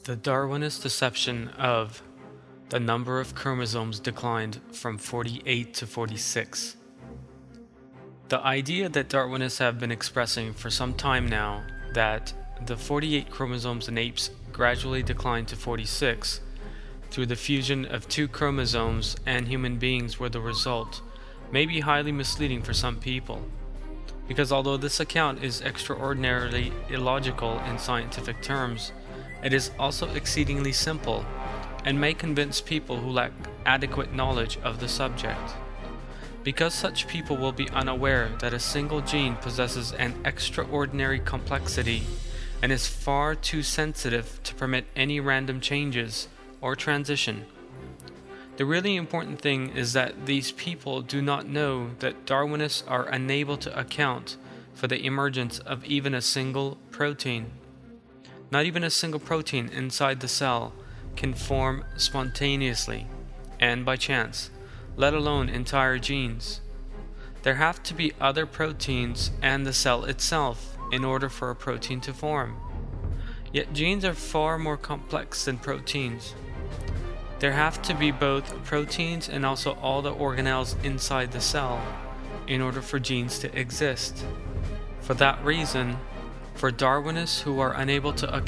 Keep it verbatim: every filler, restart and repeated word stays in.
The Darwinist deception of the number of chromosomes declined from forty-eight to forty-six. The idea that Darwinists have been expressing for some time now, that the forty-eight chromosomes in apes gradually declined to forty-six through the fusion of two chromosomes and human beings were the result, may be highly misleading for some people. Because although this account is extraordinarily illogical in scientific terms, it is also exceedingly simple and may convince people who lack adequate knowledge of the subject. Because such people will be unaware that a single gene possesses an extraordinary complexity and is far too sensitive to permit any random changes or transition. The really important thing is that these people do not know that Darwinists are unable to account for the emergence of even a single protein. Not even a single protein inside the cell can form spontaneously and by chance, let alone entire genes. There have to be other proteins and the cell itself in order for a protein to form. Yet genes are far more complex than proteins. There have to be both proteins and also all the organelles inside the cell in order for genes to exist. For that reason, for Darwinists who are unable to